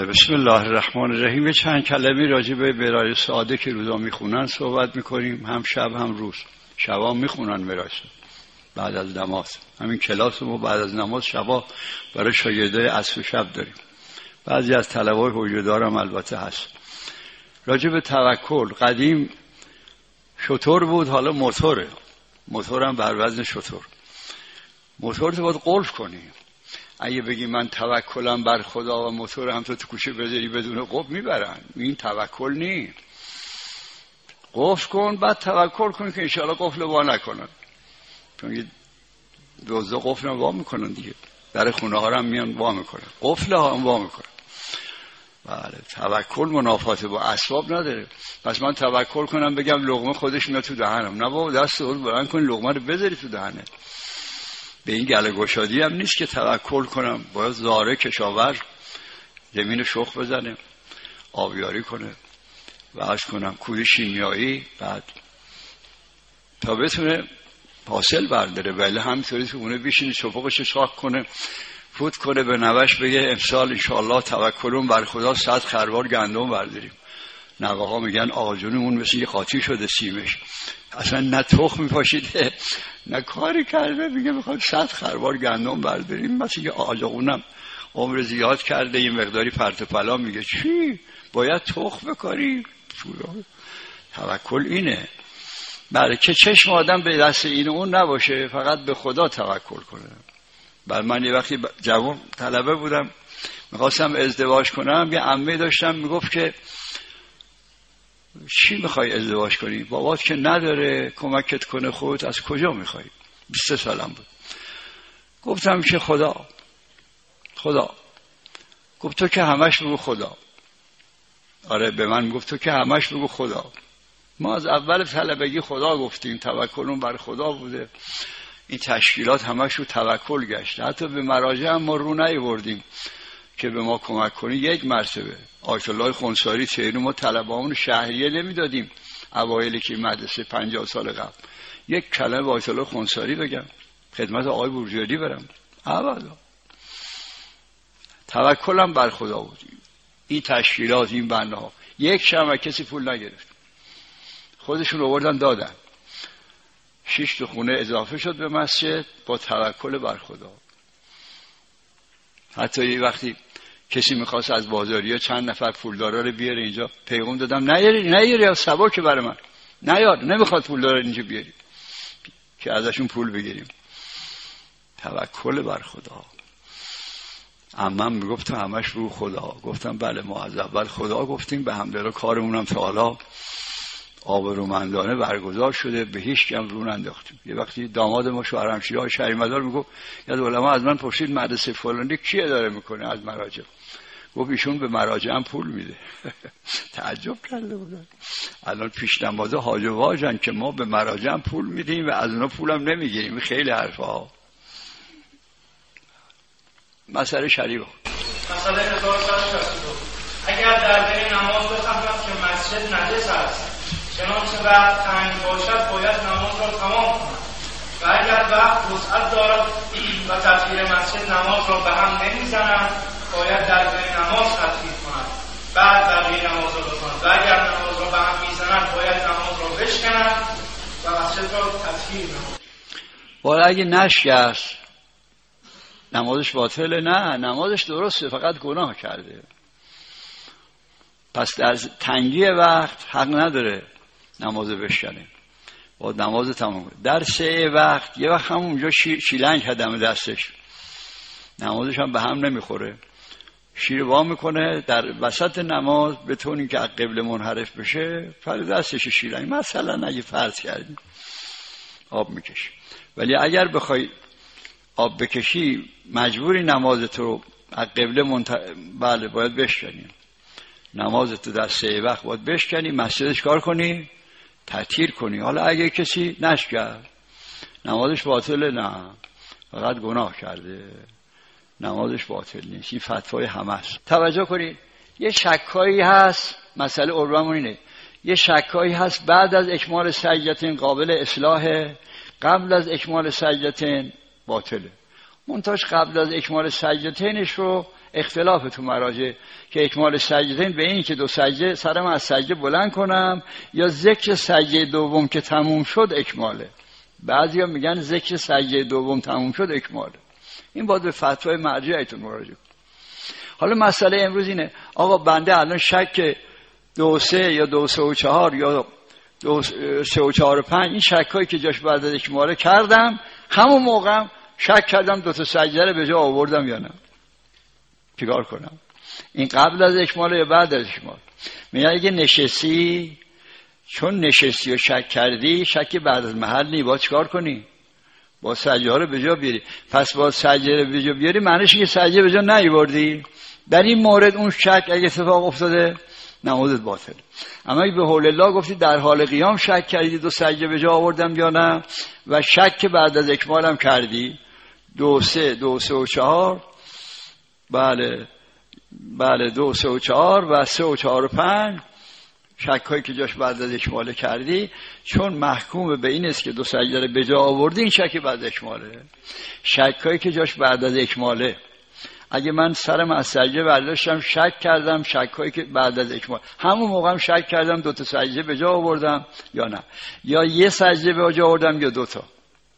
بسم الله الرحمن الرحیم. چند کلمه راجع به برای ساده که روزا میخونن صحبت میکنیم، هم شب هم روز. شبا میخونن برای بعد از نماز. همین کلاس ما بعد از نماز شبا برای شاگردای عصر و شب داریم. بعضی از طلبای حجودار هم البته هست. راجع به توکل، قدیم شتر بود، حالا موتوره. موتور هم بر وزن شتر. موتور تو باید قلف کنی. اگه بگی من توکلم بر خدا و موتور هم تو کوچه بذاری بدون قفل میبرن. این توکل نی. قفل کن بعد توکل کن که انشاءالله قفل وا نکنن. چون دوزده قفل هم وا میکنن دیگه. در خونه ها هم میان وا میکنن. قفل ها هم وا میکنن. بله، توکل منافات با اسباب نداره. پس من توکل کنم بگم لقمه خودش میاد تو دهنم. نه بابا، دست خود بلند کن لقمه رو بذاری تو دهنت. به این گله گشادی هم نیست که توکل کنم. باید زاره کشاور زمین شخ بزنه، آبیاری کنه و عرض کنم کود شیمیایی، بعد تا بتونه حاصل برداره. ولی همینطوری تو اونه بیشینه چپقش شاک کنه، فوت کنه به نوش بگه امسال انشاءالله توکلون بر خدا 100 خروار گندم برداریم. نوه ها میگن آقا جونمون مثل یه قاطی شده سیمش، اصلا نه تخم میپاشیده نه کاری کرده، میگه میخواد 100 خروار گندم برداریم. مثل که آقاونم عمر زیاد کرده یه مقداری پرت و پلا، میگه چی؟ باید تخم بکاری؟ توکل اینه. بله، که چشم آدم به دست این اون نباشه، فقط به خدا توکل کنه. بله، من یه وقتی جوان طلبه بودم میخواستم ازدواج کنم، یه عمه داشتم میگفت که چی میخوای ازدواج کنی؟ بابات که نداره کمکت کنه، خودت از کجا میخوای؟ 23 سالم بود. گفتم که خدا. گفت تو که همش بگو خدا. آره، به من گفت تو که همش بگو خدا. ما از اول طلبگی خدا گفتیم، توکلون بر خدا بوده. این تشکیلات همش رو توکل گشته. حتی به مراجع هم ما رو نیاوردیم که به ما کمک کنی. یک مرتبه آیت الله خنثاری تهران ما طلبه‌مون شهریه نمیدادیم اوایلی که مدرسه 50 سال قبل. یک کلمه به آیت الله خنثاری بگم، خدمت آقای بورجیادی برم، ابدا. توکلم بر خدا بود. این تشکیلات، این بناها یک شمع کسی پول نگرفت، خودشون آوردن دادن. 6 تا خونه اضافه شد به مسجد با توکل بر خدا. حتی یه وقتی کسی میخواست از بازاریا چند نفر پولدارا رو بیاره اینجا، پیغام دادم نیاری از سبک برای من، نیار، نمیخواد پولدارا اینجا بیاری که ازشون پول بگیریم. توکل بر خدا. عمم میگفت تو همش رو خدا. گفتم بله، ما از اول خدا گفتیم، به همدلله کارمونم تا حالا آبرومندانه برگزار شده، به هیچ کم رو ننداختیم. یه وقتی داماد ما شوهرمشیرهای شهری مدار میگفت یاد علما از من پرسید مدرسه فلانی کی اداره میکنه از مراجع؟ گفت ایشون به مراجع هم پول میده. تعجب کرده بودن. الان پیشنمازه حاج و واجن که ما به مراجع هم پول میدیم و از اونا پولم نمیگیریم. خیلی حرفا. مسئله شریعه. مسئله 1162. اگر در بین نماز بفهمم که مسجد نجس است، چنانچه وقت تنگ باشد باید نماز را تمام کنم، و اگر وقت وسعت دارد و تطهیر مسجد نماز را به هم نمیزند باید در بین نماز تطهیر کنم، بعد بقیه نماز را بخوانم، و اگر نماز را به هم میزند باید نماز را بشکنم و مسجد را تطهیر کنم. ولی اگه نشکست نمازش باطله؟ نه، نمازش درسته، فقط گناه کرده. پس در تنگی وقت حق نداره نماز بشکنه، با نماز تمام. در 3 وقت یه وقت هم اونجا شیلنگ هدم دستش، نمازش هم به هم نمیخوره، شیر وا میکنه در وسط نماز به طوری که قبله منحرف بشه، پر دستش شیلنگ. مثلا اگه فرض کردیم آب میکشی، ولی اگر بخوای آب بکشی مجبوری نمازت رو از قبله بله باید بشکنی. نمازت رو در 3 وقت باید بشکنی، مسجدش کار کنی، تطهیر کنی. حالا اگه کسی نشکرد نمازش باطله؟ نه، فقط گناه کرده، نمازش باطل نیست. این فتوای همه است. توجه کنید، یه شکایی هست، مسئله ارومون اینه، یه شکایی هست بعد از اکمال سجدتین قابل اصلاحه، قبل از اکمال سجدتین باطله. منتاش قبل از اکمال سجدتینش رو اختلاف تو مراجع که اکمال سجدتین به این که دو سجده سرم از سجده بلند کنم یا ذکر سجده دوم که تموم شد اکماله. بعضیا میگن ذکر سجده دوم تموم شد اکماله. این باید به فتوای مرجعتون مراجعه. حالا مسئله امروز اینه آقا بنده الان شک 2 3 یا 2 3 و 4 یا 2 3 و 4 و 5 این شکایی که جاش بعد از اکماله کردم، همون موقع شک کردم 2 تا سجده رو به جا آوردم یا نه، چیکار کنم؟ این قبل از اکماله یا بعد از اکمال؟ میگه اگه نشستی، چون نشستی و شک کردی، شک بعد از محل نی، باید چیکار کنی؟ با سجده ها رو به جا بیاری. پس با سجده رو به جا بیاری معنیش که سجده به جا نیاوردی. در این مورد اون شک اگه اتفاق افتاده نمازت باطل. اما اگه به حول الله گفتی در حال قیام شک کردی 2 سجده به جا آوردم یا نه و شک بعد از اکمالم کردی 2 3 2 3 و 4 بله 2 3 و 4 و 3 و 4 و 5 شکایی که جاش بعد از اکماله کردی، چون محکوم به این است که 2 سجده رو به جا آوردی، این شک بعد از اکماله. شکایی که جاش بعد از اکماله، اگه من سرم از سجده برداشتم شک کردم، شکایی که بعد از اکمال همون موقع هم شک کردم 2 تا سجده به جا آوردم یا نه، یا 1 سجده به جا آوردم یا 2 تا.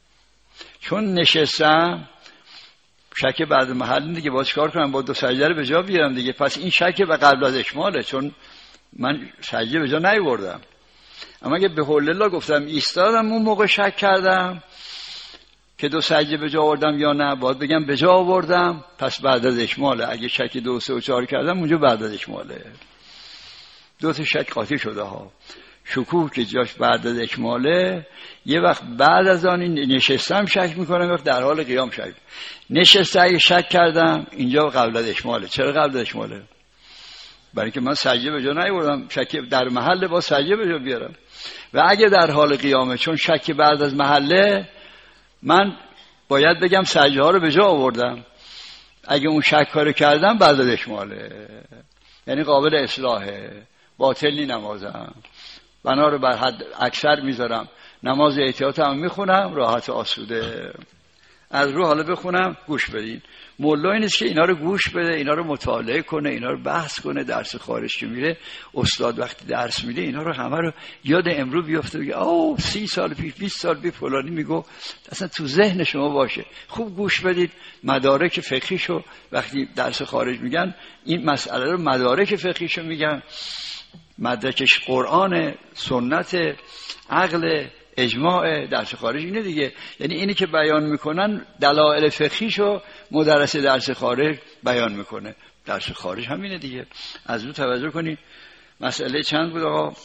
چون نشستم شک بعد محل دیگه، باید چیکار کنم؟ با 2 سجده رو به جا بیارم دیگه. پس این شک به قبل از اکماله، چون من سجده به جا نیاوردم. اما اگه به حول الله گفتم ایستادم اون موقع شک کردم که 2 سجده به جا آوردم یا نه، باید بگم به جا آوردم، پس بعد از اکماله. اگه شک 2 3 و 4 کردم اونجا بعد از اکماله. 2 تا شک قاطی شده ها. شکوه که جاش بعد از اکماله، یه وقت بعد از آن نشستم شک میکنم، وقت در حال قیام شک. نشسته اگه شک کردم اینجا قبل از اکماله. چرا قبل از اکماله؟ برای اینکه من سجده به جا نیاوردم، شک در محله با سجده به جا بیارم. و اگه در حال قیامه، چون شک بعد از محله، من باید بگم سجده ها رو به جا آوردم. اگه اون شک رو کردم بعد از اکماله، یعنی قابل اصلاحه، باطلی نمازم، بنا رو بر حد اکثر میذارم، نماز احتیاطم میخونم راحت آسوده. از رو حالا بخونم گوش بدین. مولا این است که اینا رو گوش بده، اینا رو مطالعه کنه، اینا رو بحث کنه. درس خارج که میره استاد وقتی درس میده اینا رو همه رو یاد امرو بیفته، بگه آو 30 سال پیش 20 سال پیش فلانی میگو، اصلا تو ذهن شما باشه. خوب گوش بدید. مدارک فقهیشو وقتی درس خارج میگن این مسئله رو مدارک فقهیشو میگن، مدرکش قرآن، سنت، عقل، اجماع. درس خارج اینه دیگه، یعنی اینی که بیان میکنن دلایل فقهیشو مدرس درس خارج بیان میکنه. درس خارج همینه دیگه. از رو توجه کنید. مسئله چند بود آقا؟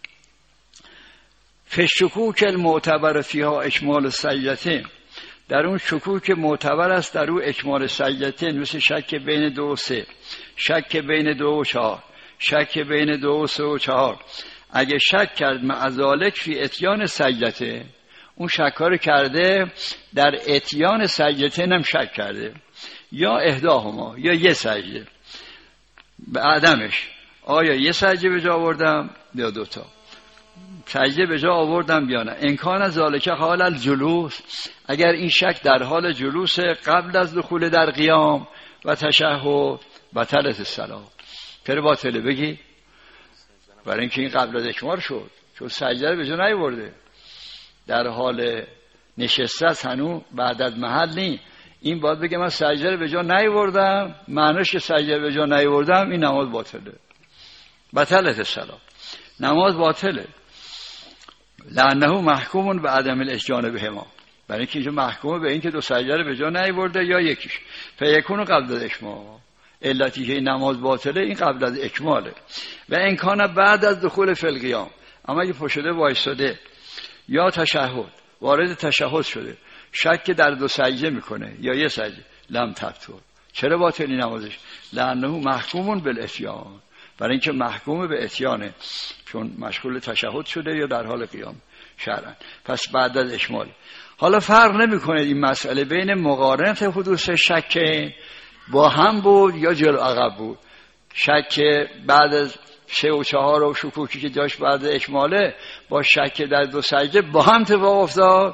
فشکوک المعتبر فیها اکمال سجدتین، در اون شکوک معتبر است در اون اکمال سجدتین، مثل شک بین 2 و 3، شک بین 2 و 4، شک بین 2 و 3 و 4. اگه شک کرد معذالک فی اتیان سجدته، اون شکا رو کرده در اتیان سجدته هم شک کرده، یا احداهما، یا 1 سجده به عدمش، آیا 1 سجده به جا آوردم یا 2 تا سجده به جا آوردم یا نه. امکان ذالک حال الجلوس، اگر این شک در حال جلوس قبل از دخول در قیام و تشهد بطلت الصلاة. چرا باطله؟ بگی برای اینکه این قبل از اکمال شد، چون سجده رو به جا نیاورده، در حال نشسته است، هنوز بعد از محل نی. این باید بگه من سجده رو به جا نیاوردم، معنیش که سجده رو به جا نیاوردم، این نماز باطله، بطلت الصلاة، نماز باطله. لانه محکوم به عدم الاتیان بهما، برای اینکه اینجا محکومه به اینکه 2 سجده رو به جا نیاورده یا یکیش. فیکون قبل از اکمال، علتی که این نماز باطله این قبل از اکماله. و امکان بعد از دخول فی القیام، اما اگه پشده وایساده یا تشهد، وارد تشهد شده، شک در 2 سجده میکنه یا 1 سجده، لم تبطل. چرا باطلی نمازش؟ لانه محکوم بالاتیان، برای اینکه محکوم به اتیانه، چون مشغول تشهد شده یا در حال قیام شرعا. پس بعد از اکمال. حالا فرق نمیکنه این مسئله بین مقارنت حدوث شک با هم بود یا جلو عقب بود. شک بعد از 3 و 4 و شکوکی که داشت بعد از اکماله با شک در 2 سجده با هم اتفاق افتاد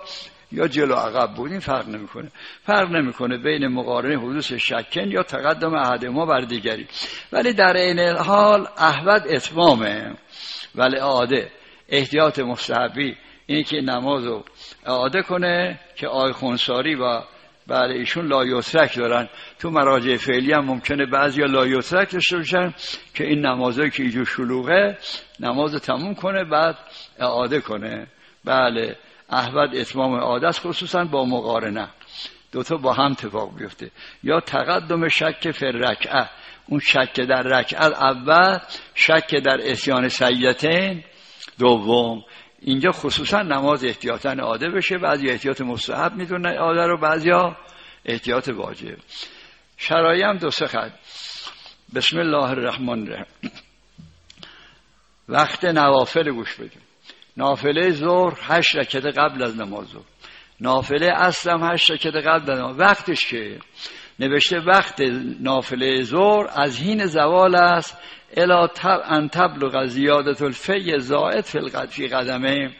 یا جلو عقب بود، این فرق نمیکنه بین مقارنه حدوث شکن یا تقدم احدهما بر دیگری. ولی در عین حال احوط اتمامه ولی اعاده احتیاط مستحبی اینی که نمازو اعاده کنه که آقای خونساری و بله ایشون لایترک دارن. تو مراجع فعلی هم ممکنه بعضیا لایترک داشته باشن که این نمازایی که اینجور شلوغه نماز تموم کنه بعد اعاده کنه. بله احوط اتمام اعاده است، خصوصا با مقارنه دوتا با هم اتفاق بیفته. یا تقدم شک فی الرکعه، اون شک در رکعت اول، شک در اتیان سجدتین دوم. اینجا خصوصا نماز احتیاطاً اعاده بشه. بعضی احتیاط مستحب میدونن اعاده رو، بعضیا احتیاط واجب. شرایع هم دو سه خط. بسم الله الرحمن الرحیم. وقت نوافل گوش بدیم. نافله ظهر 8 رکعت قبل از نماز ظهر، نافله عصر هم 8 رکعت قبل از نماز. وقتش که نوشته وقت نافله ظهر از حین زوال است الی ان تبلغ زیادت الفی زائد فی قدمه.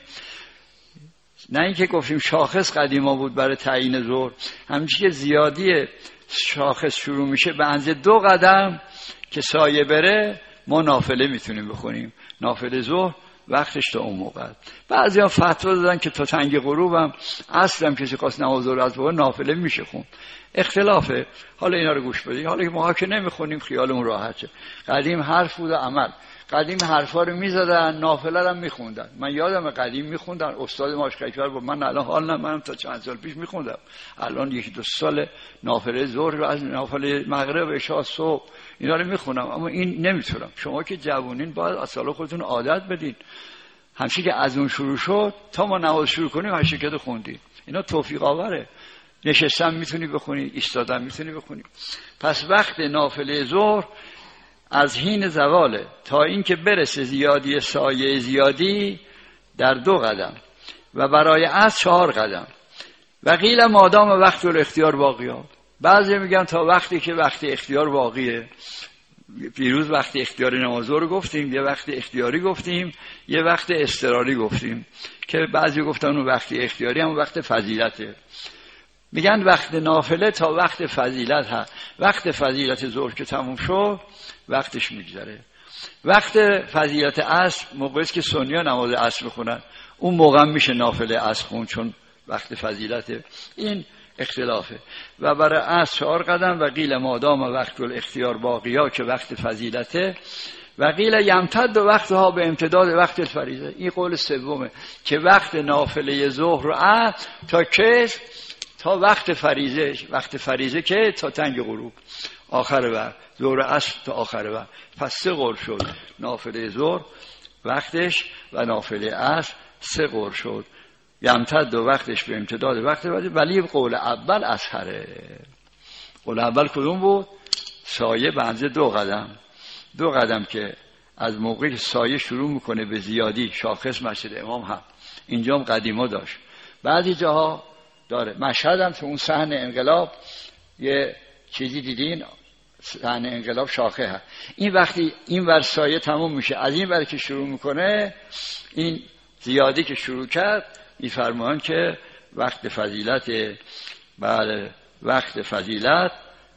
نه اینکه گفتیم شاخص قدیما بود برای تعیین ظهر، همچنین که زیادی شاخص شروع میشه به اندازه 2 قدم که سایه بره ما نافله میتونیم بخونیم. نافله ظهر وقتش تا اون موقع. بعضیا فتوا دادن که تا تنگ غروب هم اصلا کسی خواست نماز ظهر از بابا نافله میشه خون. اختلافه. حالا اینا رو گوش بدید. حالا که ما که نمیخونیم خیالمون راحته. قدیم حرف بود و عمل. قدیم حرفا رو میزدن، نافله رو میخوندن. من یادم قدیم میخوندن، استاد ماشکیفر بود. من الان حال منم تا چند سال پیش میخوندم. الان 1-2 سال نافله ظهر و از نافله مغرب عشاء صبح اینا رو میخونم، اما این نمیتونم. شما که جوونین باید اصلا خودتون عادت بدین. همچنین که از اون شروع شد تا ما نماز شروع کنیم 8 رکعت خوندیم. اینا توفیق آوره. نشستن میتونی بخونی، ایستادن میتونی بخونی. پس وقت نافله ظهر از حین زواله تا اینکه برسه زیادی سایه زیادی در 2 قدم و برای عصر 4 قدم. و قیل مادام وقت الاختیار باقیه. بعضی میگن تا وقتی که وقت اختیار باقیه. پیروز وقت اختیاری نماز رو گفتیم، یه وقت اختیاری گفتیم، یه وقت اضطراری گفتیم که بعضی گفتن اون وقت اختیاری هم وقت فضیلته. میگن وقت نافله تا وقت فضیلت هست. وقت فضیلت ظهر که تموم شد وقتش میگذره. وقت فضیلت عصر موقعی که سنی‌ها نماز عصر بخونن اون موقع میشه نافله عصر خون چون وقت فضیلته. این اختلافه. و برای عصر 4 قدم و قیل مادام وقت الاختیار باقیا که وقت فضیلته و قیل یمتد و وقتها به امتداد وقت الفریضه. این قول سومه که وقت نافله ظهر و عصر تا که تا وقت فریضه. وقت فریضه که تا تنگ غروب آخر وقت، ظهر عصر تا آخر وقت. پس 3 قول شد. نافله ظهر وقتش و نافله عصر 3 قول شد. یمتد و وقتش به امتداد وقت ولی قول اول اصحره. قول اول کدوم بود؟ سایه به اندازه 2 قدم. 2 قدم که از موقعی سایه شروع میکنه به زیادی. شاخص مسجد امام هم اینجا هم قدیما داشت، بعضی جاها داره. مشهد هم تو اون صحن انقلاب یه چیزی دیدین، صحن انقلاب شاخه هست. این وقتی این ور سایه تموم میشه از این ور که شروع میکنه، این زیادی که شروع کرد میفرمان که وقت فضیلت. بله وقت فضیلت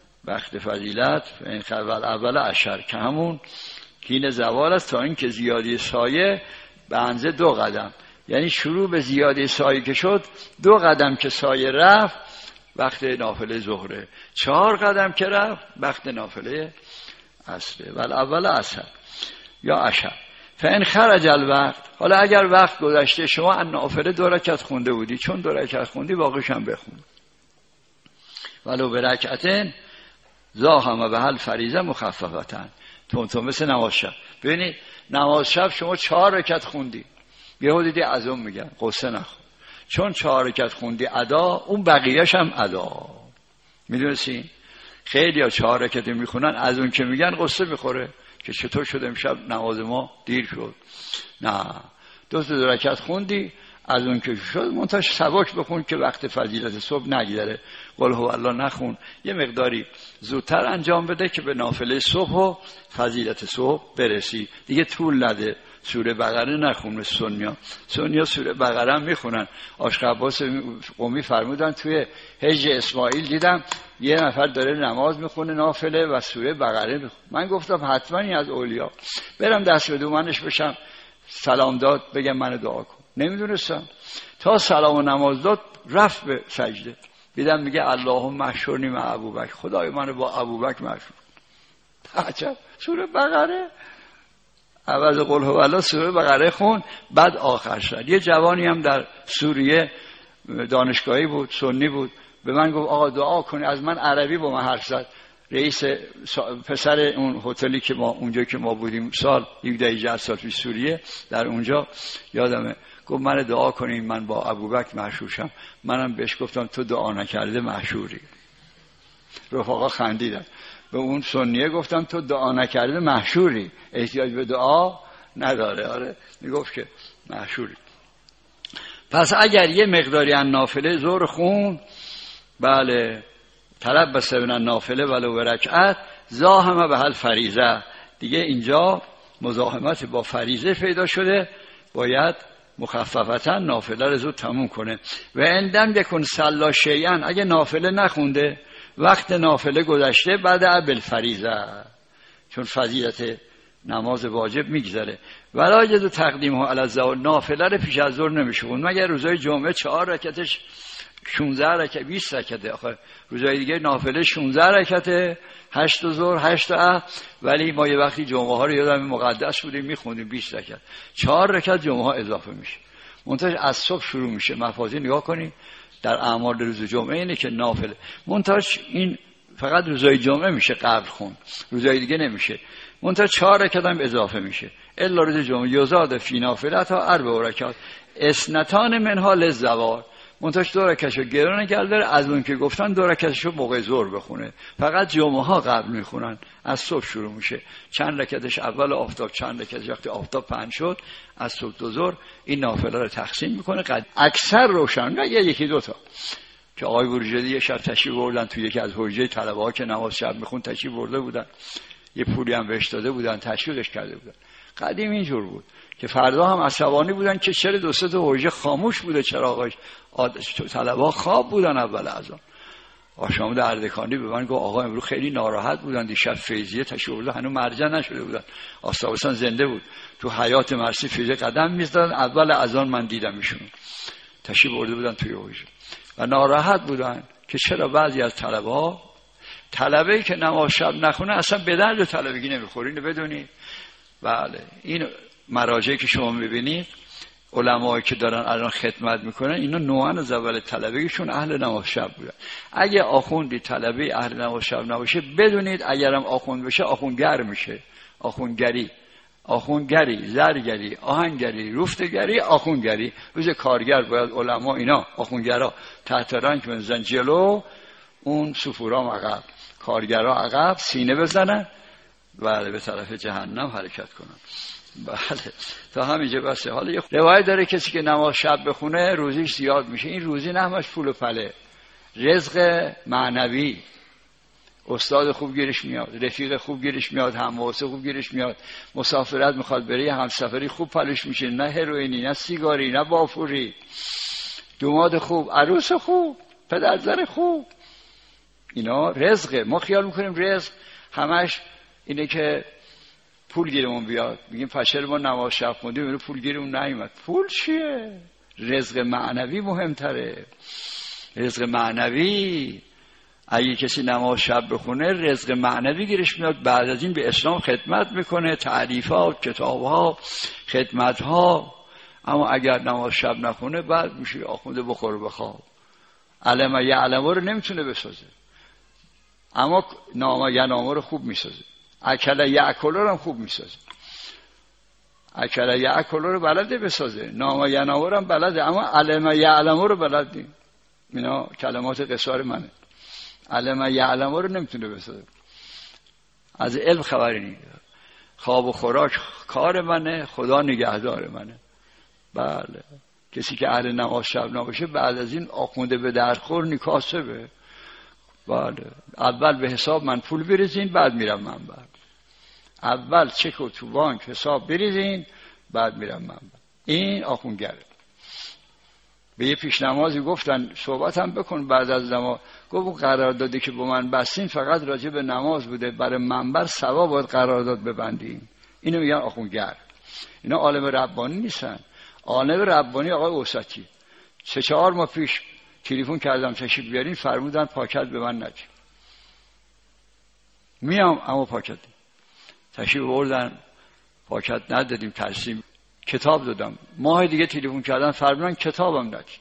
این اول عشر که همون حین زوال است تا اینکه زیادی سایه به اندازه 2 قدم. یعنی شروع به زیادی سایه که شد 2 قدم که سایه رفت وقت نافله ظهره، 4 قدم که رفت وقت نافله عصره. ولی اول عصر یا عشر. فان خرج الوقت. حالا اگر وقت گذشته شما ان نافله 2 رکعت خونده بودی، چون 2 رکعت خوندی باقیش هم بخون. ولو به رکعتین زاهم به حل فریضه مخففتن. تو مثل نماز شب. ببینید نماز شب شما 4 رکعت خوندی، یهو دیدی اذان میگن، قصه نخور، چون 4 رکعت خوندی ادا، اون بقیه‌اش هم ادا. میدونستین خیلی‌ها 4 رکعت میخونن، از اون که میگن قصه میخوره که چطور شد امشب نماز ما دیر شد. نه، 2 رکعت خوندی، از اون که شد منتش سبک بخون که وقت فضیلت صبح نگذره. قل هو الله نخون، یه مقداری زودتر انجام بده که به نافله صبح و فضیلت صبح برسی. دیگه طول نده سوره بقره نخون. سنیا سوره بقره هم میخونن. عاشق عباس قمی فرمودن توی حج اسماعیل دیدم یه نفر داره نماز میخونه نافله و سوره بقره میخونه. من گفتم حتما این از اولیا، برم دست به دومنش بشم سلام داد بگم منو دعا کن. نمیدونستم تا سلام و نماز داد رفت به سجده، دیدم میگه اللهم احشرنی مع ابوبکر، خدای منو با ابوبکر محشور. عجب، سوره بقره عوض قل هو الله سوره بقره خون. بعد آخر شد. یه جوانی هم در سوریه دانشگاهی بود، سنی بود، به من گفت آقا دعا کنی. از من عربی با من حرف زد. رئیس پسر اون هتلی که ما اونجا که ما بودیم سال 17 سال پیش سوریه، در اونجا یادمه گفت من دعا کنین من با ابوبکر محشور شم. منم بهش گفتم تو دعا نکرده محشوری. رفقا خندیدن. به اون سنیه گفتم تو دعا نکرده محشوری، احتیاج به دعا نداره. آره میگفت که محشوری. پس اگر یه مقداری از نافله ظهر خون، بله طلب بس من نافله ولو برکعت زاحمه به حل فریضه، دیگه اینجا مزاحمت با فریضه پیدا شده، باید مخففتا نافله رو زود تموم کنه. و اندم یکن صلا شیئا، اگه نافله نخونده وقت نافله گذشته بعد بالفریضه، چون فضیلت نماز واجب میگذره. ولا یجوز تقدیمه علی الظهر، نافله رو پیش از ظهر نمیشه خوند مگر روزای جمعه 4 رکعتش 16 رکعت 20 رکعته. آخه روزای دیگه نافله 16 رکعته، 8 ظهر 8 عصر. ولی ما یه وقتی جمعه ها رو یادم مقدس بودیم میخوندیم 20 رکعت، 4 رکعت جمعه ها اضافه میشه. منتهی از صبح شروع میشه. مفاضل نگاه کنید در اعمال روز جمعه اینه که نافله منتهی این فقط روزای جمعه میشه قبل خون، روزای دیگه نمیشه. منتهی 4 رکعت هم اضافه میشه. الا روز جمعه یزاد فی نافلتها 4 رکعات اثنتان منها للزوال، منتهی 2 رکعتشو گران کرده. از اون که گفتن 2 رکعتشو موقع ظهر بخونه. فقط جمعه ها قبل میخونن، از صبح شروع میشه. چند رکعتش اول آفتاب، چند رکعتش وقتی آفتاب پنج شد از صبح تا ظهر. این نافله رو تقسیم میکنه. اکثر روشن، نه یکی دو تا که آقای بروجردی یه شب تشریف بردن توی یکی از حجره طلبه‌ها که نماز شب میخون تشریف برده بودن، یه پولی هم بهش داده بودن، تشویقش کرده بودن. قدیم اینجور بود که فردا هم عصبانی بودن که چرا 2-3 تا حجره خاموش بوده، چراغاش طلبه‌ها خواب بودن اول اذان. آشامود اردکانی به من گفت آقا امروز خیلی ناراحت بودن، دیشب فیضیه تشریف برده هنوز مرجع نشده بودن، آستابسان زنده بود، تو حیات مرسی فیضه قدم می‌زدن. اول اذان من دیدم ایشون تشریف برده بودن توی حجره و ناراحت بودن که چرا بعضی از طلبه‌ای که نماز شب نخونه اصلا به درد طلبگی نمیخوره. اینو بدونید. بله این مراجعی که شما میبینید علمایی که دارن الان خدمت میکنن اینا نوعاً از اول طلبگیشون اهل نماز شب بودن. اگه آخوندی طلبه اهل نماز شب نباشه بدونید اگرم آخوند بشه آخوندگر میشه. آخوندگری، زرگری، آهنگری، رفتگری، آخوندگری. روز کارگر باید علما اینا آخوندگرا تحت رنگ بزنن جلو، اون سفورام عقب، کارگرا عقب سینه بزنن بله به طرف جهنم حرکت کنن. بله تا همینجا بسه. حالا یه روایت داره کسی که نماز شب بخونه روزیش زیاد میشه. این روزی نه همش پول و پله، رزق معنوی. استاد خوب گیرش میاد، رفیق خوب گیرش میاد، همواسه خوب گیرش میاد، مسافرت میخواد بره، همسفری خوب پلش میشه، نه هروئینی، نه سیگاری، نه بافوری، دوماد خوب، عروس خوب، پدرزر خوب. اینا رزقه. ما خیال میکنیم رزق همش اینه که پول گیرمون بیاد. میگیم پشر ما نماز شب خوندیم اینو پول گیرمون نیومد. پول چیه؟ رزق معنوی مهمتره. رزق معنوی اگه کسی نماز شب بخونه رزق معنوی گیرش میاد، بعد از این به اسلام خدمت میکنه، تعریفات، کتابها، خدمتها. اما اگر نماز شب نخونه بعد میشه آخونده بخور بخواب. علم یعلم رو نمیتونه بسازه، اما نام ینام رو خوب میسازه. اکل یاکل رو هم خوب میسازه. اکل یاکل رو بلده بسازه، نام ینام رو هم بلده، اما علم یعلم رو بلد نیم. اینا کلمات قصار منه. علم یعلم رو نمیتونه بسازه، از علم خبری نیست. خواب و خوراک کار منه، خدا نگهدار منه. بله کسی که اهل نماز شب نباشه بعد از این آخونده به درخور نیکاسبه. بله اول به حساب من پول بریزین بعد میرم منبر. اول چک و تو بانک حساب بریزین بعد میرم منبر. این آخونگره. به یه پیش نمازی گفتن صحبت هم بکن بعد از نماز، گفت اون قراردادی که با من بستین فقط راجع به نماز بوده، برای منبر سوا باید قرارداد ببندیم. اینو میگن آخونگر. اینا عالم ربانی نیستن. عالم ربانی آقای اوسطی 3-4 ماه پیش تلفن کردم تشریف بیارین، فرمودن پاکت به من ندید. میام اما پاکت تشریف بردن، پاکت ندادیم، ترسیم کتاب دادم. ماه دیگه تلفن کردن فرمودن کتابم ندید.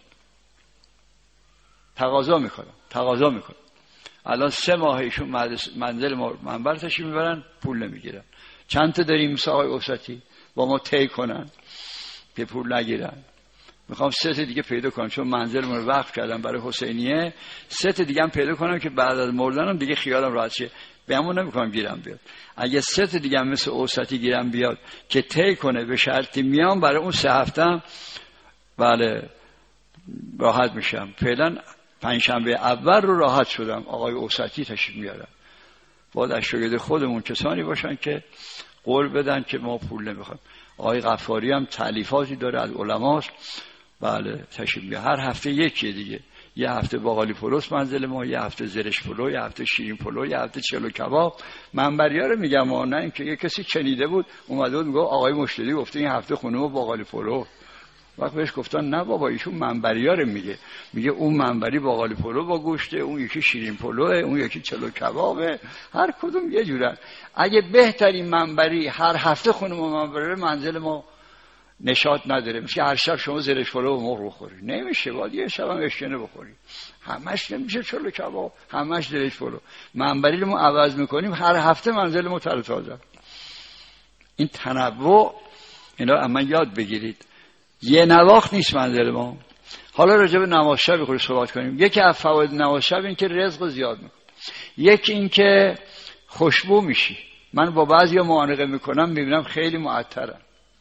تقاضا میکنم. الان 3 ماه ایشون منزل منبر تشریف میبرن، پول نمیگیرن. چند تا داریم مثل آقای اوسطی با ما طی کنن که پول نگیرن. میخوام 3 تا دیگه پیدا کنم، چون منزلمون رو وقف کردم برای حسینیه. 3 تا دیگه هم پیدا کنم که بعد از مردنم دیگه خیالم راحت شه. بهمون نمیکنم گیرم بیاد. اگه 3 تا دیگه هم مثل اوسطی گیرم بیاد که طی کنه به شرطی میام، برای اون 3 هفته بله راحت میشم. فعلا پنجشنبه اول رو راحت شدم. آقای اوسطی تشریف میارن. باید از شاگرد خودمون کسانی باشن که قول بدن که ما پول نمیخوایم. آقای غفاری هم تالیفاتی داره از علماست. بله تشریف میاره. هر هفته یکی دیگه. یه هفته باقالی پلوس منزل ما، یه هفته زرش پلو، یه هفته شیرین پلو، یه هفته چلو کباب. منبریا رو میگم ما، نه اینکه یه کسی چنیده بود اومده بود میگه آقای مشتری گفته این هفته خونه ما باقالی پلو. وقت بهش گفتن نه بابا ایشون منبریا رو میگه اون منبری باقالی پلو با گوشته، اون یکی شیرین پلوه، اون یکی چلو کبابه، هر کدوم یه جورن. اگه بهترین منبری هر هفته خونه ما منبره، منزل ما نشاط نداره. میشه هر شب شما زرش پلو و مرغ بخوری، نمیشه. باید یه شب هم اشکنه بخوری. همش نمیشه چلو کباب، همش زرش پلو. منبری رو ما عوض میکنیم، هر هفته منزل ما تر و تازه. این تنوع اینا اما یاد بگیرید. یه نواخت نیست منزل ما. حالا راجع به نماز شب خود صحبت کنیم. یکی از فواید نماز شب این که رزق زیاد میکنه. یکی این که خوشبو میشی. من با بعضیا معانقه میکنم میبینم خیلی معطرن.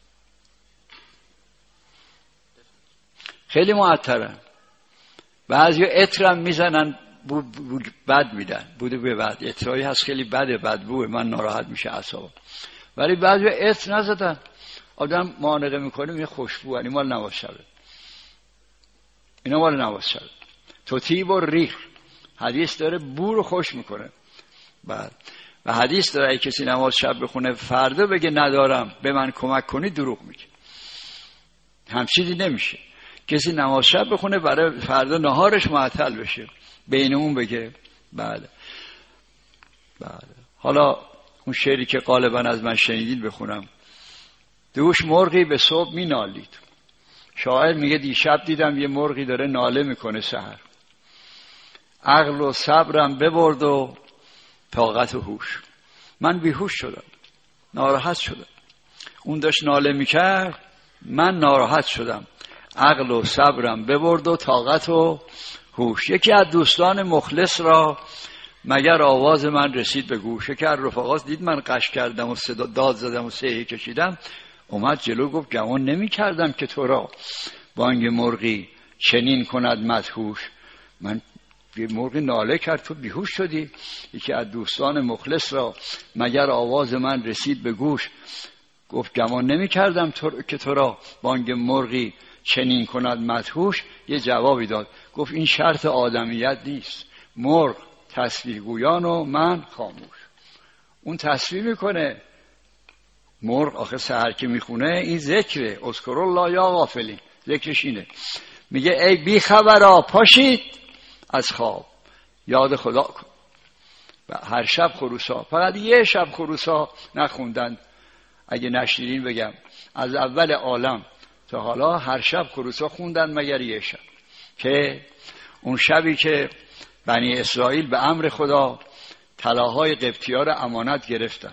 بعضیا عطرم میزنن بد میدن. بوده به بعد عطرایی هست خیلی بده، بدبوه، من ناراحت میشه اعصابم. ولی بعضیا عطر نزدن. آدم معانقه میکنه میگه خوشبو، یعنی مال نماز شبه. اینا مال نماز شبه. توتیب و ریح حدیث داره، بو رو خوش میکنه. بعد و حدیث داره اگه کسی نماز شب بخونه فردا بگه ندارم به من کمک کنی، دروغ میگه. همچیزی نمیشه. کسی نماز شب بخونه برای فردا نهارش معطل بشه، بین اون بگه بله. حالا اون شعری که غالبا از من شنیدید بخونم. دوش مرغی به صبح می نالید. شاعر میگه دیشب دیدم یه مرغی داره ناله میکنه سحر. عقل و صبرم ببرد و طاقت و هوش. من بیهوش شدم، ناراحت شدم. اون داشت ناله میکرد، من ناراحت شدم. عقل و صبرم ببرد و طاقت و هوش. یکی از دوستان مخلص را مگر آواز من رسید به گوش. یکی از رفقات دید من قش کردم و صدا داد زدم و سهی کشیدم، اومد جلو گفت گمان نمی کردم که تو را بانگ مرغی چنین کند مدهوش. من یه مرغی ناله کرد تو بیهوش شدی. یکی از دوستان مخلص را مگر آواز من رسید به گوش، گفت گمان نمی کردم که تو را بانگ مرغی چنین کند مدهوش. یه جوابی داد، گفت این شرط آدمیت نیست. مرغ تصویر گویان و من خاموش. اون تصویر میکنه. مرغ آخه سحر که میخونه این ذکره، اذکر الله یا غافلین، ذکرش اینه. میگه ای بی خبرا پاشید از خواب یاد خدا کن. و هر شب خروسا، فقط یه شب خروسا نخوندن. اگه نشیرین بگم از اول عالم تا حالا هر شب خروسا خوندن مگر یه شب، که اون شبی که بنی اسرائیل به امر خدا طلاهای قبطی‌ها رو امانت گرفتن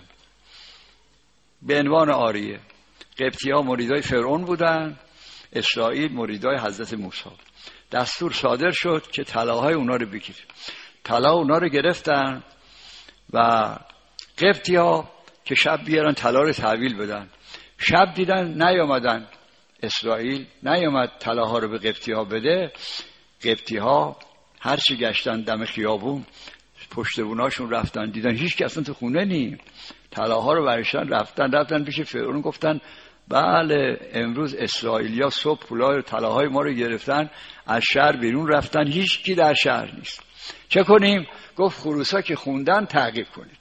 به عنوان عاریه. قبطی‌ها مریدای فرعون بودن، اسرائیل مریدای حضرت موسی. دستور صادر شد که طلاهای اونا رو بگیر. طلا اونا رو گرفتن و قبطی‌ها که شب بیارن طلا رو تحویل بدن. شب دیدن نیامدن، اسرائیل نیامد طلاها رو به قبطی‌ها بده. قبطی‌ها هرچی گشتن دم خیابون پشت بوناشون رفتن، دیدن هیچ کس تو خونه نی. طلاها رو برشتن، رفتن پیش فرعون گفتن بله امروز اسرائیلیا صبح پولای طلاهای ما رو گرفتن، از شهر بیرون رفتن، هیچ کی در شهر نیست. چه کنیم؟ گفت خروسا که خوندن تعقیب کنید،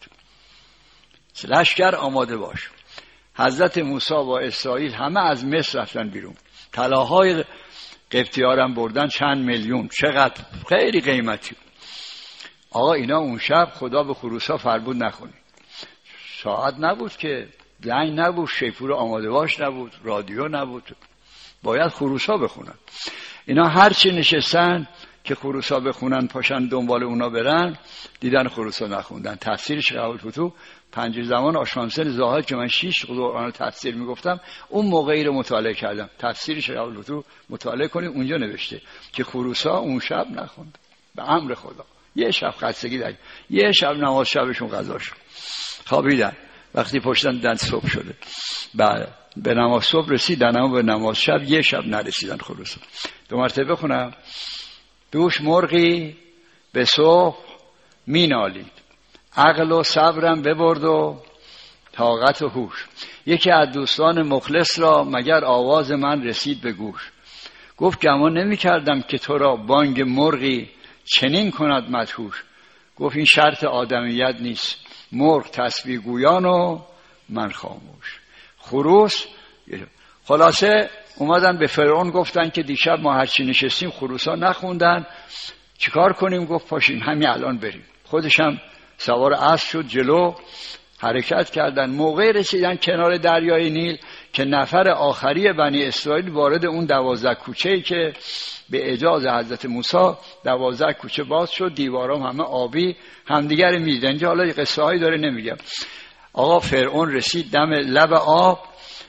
لشکر آماده باش. حضرت موسی و اسرائیل همه از مصر رفتن بیرون، طلاهای قبطی‌ها بردن چند میلیون، چقدر خیلی قیمتی. آقا اینا اون شب خدا به خروسا فرمود نخونید. ساعت نبود که، زنگ نبود، شیپور آماده باش نبود، رادیو نبود، باید خروسا بخونن. اینا هرچی نشستن که خروسا بخونن پاشن دنبال اونا برن، دیدن خروسا نخوندن. تفسیر شیخ ابوالفتوح پنج زمان آشامسن زاهد که من 6 قرآن تفسیر میگفتم اون موقعی رو مطالعه کردم. تفسیر شیخ ابوالفتوح مطالعه کنید، اونجا نوشته که خروسا اون شب نخوند به امر خدا. یه شب خستگی داشت، یه شب نماز شبشون قضا شد، خوابیدن. وقتی پشتن دیدن صبح شده، بعد به نماز صبح رسیدن، اما به نماز شب یه شب نرسیدن خروسا. دو مرتبه بخونم. دوش مرغی به صبح می نالید، عقل و صبرم ببرد و طاقت و هوش. یکی از دوستان مخلص را مگر آواز من رسید به گوش. گفت گمان نمی کردم که تو را بانگ مرغی چنین کند مدهوش. گفت این شرط آدمیت نیست، مرغ تسبیح گویان و من خاموش. خروس خلاصه اومدن به فرعون گفتن که دیشب ما هرچی نشستیم خروسا نخوندن، چیکار کنیم؟ گفت پاشیم همین الان بریم. خودش هم سوار اسب شد، جلو حرکت کردن. موقع رسیدن کنار دریای نیل که نفر آخری بنی اسرائیل وارد اون 12 کوچه‌ای که به اجازه حضرت موسی 12 کوچه باز شد، دیوارام همه آبی همدیگر می‌دیدن. اینجا حالا قصه هایی داره نمیگم. آقا فرعون رسید دم لب آب،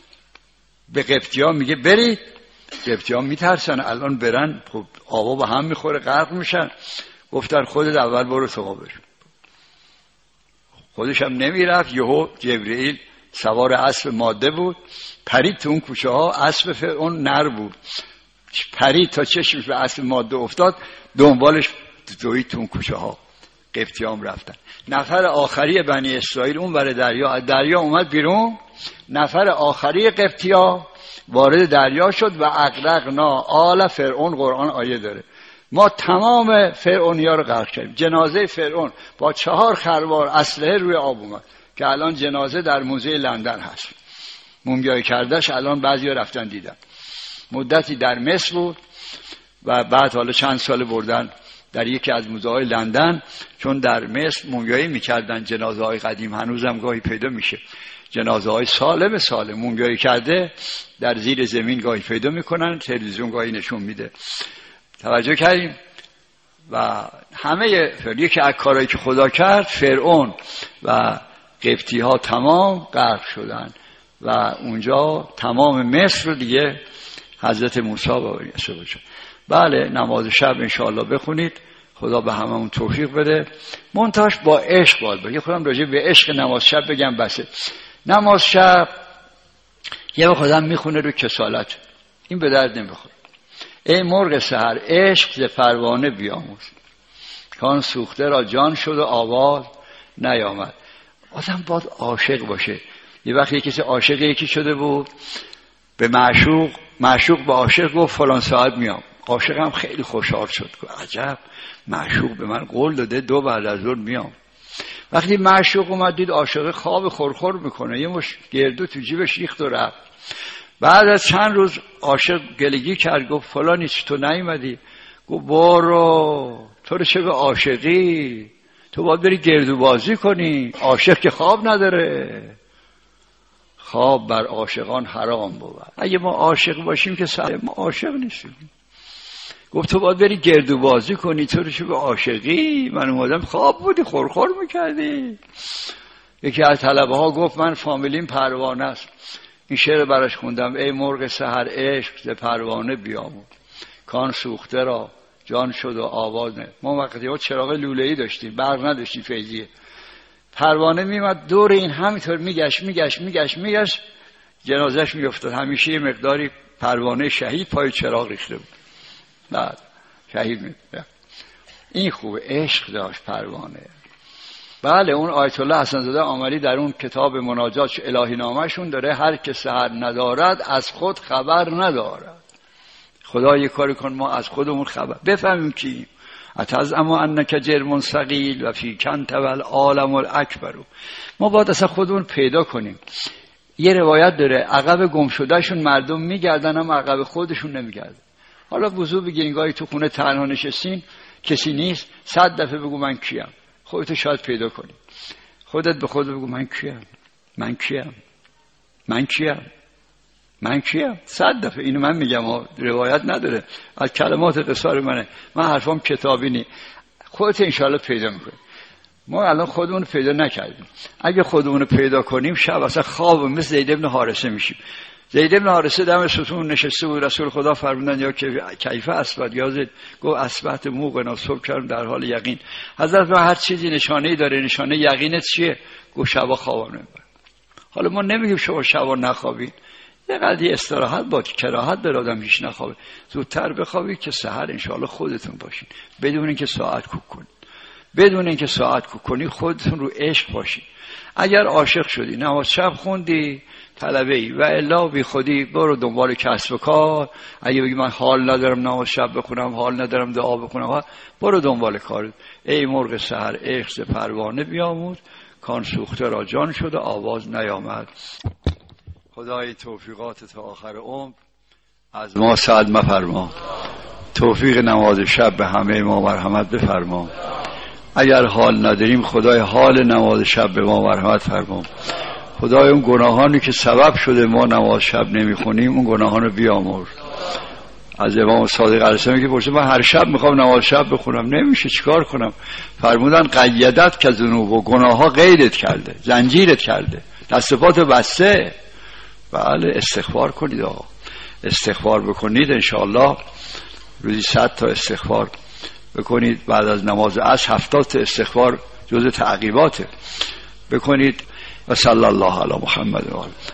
به قبطی‌ها میگه برید. قبطی‌ها میترسن الان برن خب آبا به هم میخوره غرق میشن. گفتن خودت اول برو تو برو. خودش هم نمیرفت. یهو جبرئیل سوار اسب ماده بود، پرید تو اون کوچه ها. اسب فرعون نر بود، پرید تا چشمش به اسب ماده افتاد، دنبالش دوید تو اون کوچه ها. قبطی‌ها هم رفتن. نفر آخری بنی اسرائیل اون ور دریا اومد بیرون. نفر آخری قبطی‌ها وارد دریا شد و اغرقنا آل فرعون. قرآن آیه داره ما تمام فرعونیا رو غرق کردیم. جنازه فرعون با 4 خروار اسلحه روی آب اومد که الان جنازه در موزه لندن هست، مومیایی کردهش. الان بعضیا رفتن دیدن. مدتی در مصر بود و بعد حالا چند سال بردن در یکی از موزه‌های لندن، چون در مصر مومیایی میکردن جنازه‌های قدیم، هنوزم گاهی پیدا میشه. جنازه‌های سالم مومیایی کرده در زیر زمین گاهی پیدا میکنن، تلویزیون گاهی نشون میده. توجه کردیم؟ و همه یکی از کارهایی که خدا کرد، فرعون و قبطی‌ها تمام غرق شدن و اونجا تمام مصر رو دیگه حضرت موسی وارد شد. بله نماز شب انشاءالله بخونید، خدا به هممون توفیق بده. منتهاش با عشق باید باشه. خودم راجع به عشق نماز شب بگم بسه. نماز شب یه وقت آدم میخونه رو کسالت، این به درد نمیخوره. ای مرغ سحر عشق ز پروانه بیاموز، کان سوخته را جان شد و آواز نیامد. آدم باید عاشق باشه. یه وقت یکی عاشق یکی شده بود به معشوق به عاشق گفت فلان ساعت میام. عاشق هم خیلی خوشحال شد، گفت عجب معشوق به من قول داده 2 بعد از ظهر میام. وقتی معشوق اومد دید عاشق خواب خورخور میکنه، یه مش گردو تو جیبش ریخت و رفت. بعد از چند روز عاشق گلگی کرد، گفت فلانی چی تو نیومدی؟ گفت برو، تو رو چه به عاشقی؟ تو باید بری گردو بازی کنی. عاشق که خواب نداره، خواب بر عاشقان حرام بود. اگه ما عاشق باشیم که ما عاشق نیستیم. گفت تو باید بری گردو بازی کنی، تو رو چه به عاشقی؟ من اومدم خواب بودی خورخور میکردی. یکی از طلبه ها گفت من فامیلیم پروانه است. این شعر براش خوندم. ای مرغ سحر عشق ز پروانه بیاموز، کان سوخته را جان شد و آواز نه. ما وقتی ها چراغ لوله‌ای داشتیم، برق نداشتیم، فیزیه. پروانه میمد دور این همینطور میگشت جنازش میافتاد. همیشه یه مقداری پروانه شهید پای چراغ ریخته بود، بعد شهید می‌شد. این خوبه، عشق داشت پروانه. بله اون آیت الله حسن زاده آملی در اون کتاب مناجات الهی نامه‌شون داره هر که سحر ندارد از خود خبر ندارد. خدا یک کاری کن ما از خودمون خبر بفهمیم کی اتزعم انک جرم ثقیل و فی کنت والعالم الاکبر. ما باید اصلا خودمون پیدا کنیم. یه روایت داره عقب گم شدهشون مردم میگردن هم عقب خودشون نمیگردن. حالا وضو بگیرین گاهی تو خونه تنها نشستین کسی نیست 100 دفعه بگو من کیم. خودت شاید پیدا کنی. خودت به خودت بگو من کیم، من کیم، من کیم، من کیم. 100 دفعه اینو من میگم، روایت نداره، از کلمات قصار منه، من حرفام کتابی نی. خودت انشالله پیدا میکنی. ما الان خودمون پیدا نکردیم. اگه خودمون پیدا کنیم شب اصلا خواب مثل زید بن حارثه میشیم. زید بن حارثه دم ستون نشسته بود، رسول خدا فرمودن یا کیف اصبحت، یا زید گفت اصبحت موقنا، صبح کردم در حال یقین. حضرت ما هر چیزی نشانه‌ای داره، نشانه یقینت چیه؟ گفت شبا خوابم نمیبره. حالا ما نمیگیم شما شبا نخوابید، یه قضیه استراحت با کراهت داره آدم هیچ نخوابه، زودتر بخوابید که سحر انشاءالله خودتون باشین، بدون اینکه ساعت کوک کنید، بدون اینکه ساعت کوک کنید خودتون رو عشق باشید. اگر عاشق شدی نماز شب خوندی طلبه‌ای و الا بی خودی برو دنبال کسب و کار. اگه بگی من حال ندارم نماز شب بخونم، حال ندارم دعا بخونم، برو دنبال کار. ای مرغ سحر عشق ز پروانه بیاموز، کان سوخته را جان شد و آواز نیامد. خدای توفیقات تا آخر عمر از ما سعد مفرما، توفیق نماز شب به همه ما مرحمت بفرما. اگر حال نداریم خدای حال نماز شب به ما مرحمت فرما. خدای اون گناهانی که سبب شده ما نماز شب نمیخونیم اون گناهان رو بیامرز. از امام صادق علیه السلام که پرسید من هر شب میخوام نماز شب بخونم، نمیشه، چیکار کنم؟ فرمودن قیدت که ذنوب و گناه ها قیدت کرده، زنجیرت کرده، دست پات بسته. بله استغفار کنید آقا، استغفار بکنید انشاءالله روزی 100 تا استغفار بکنید. بعد از نماز عصر 70 تا استغفار جز تعقیباته بکنید. و صلی الله علی محمد و آله.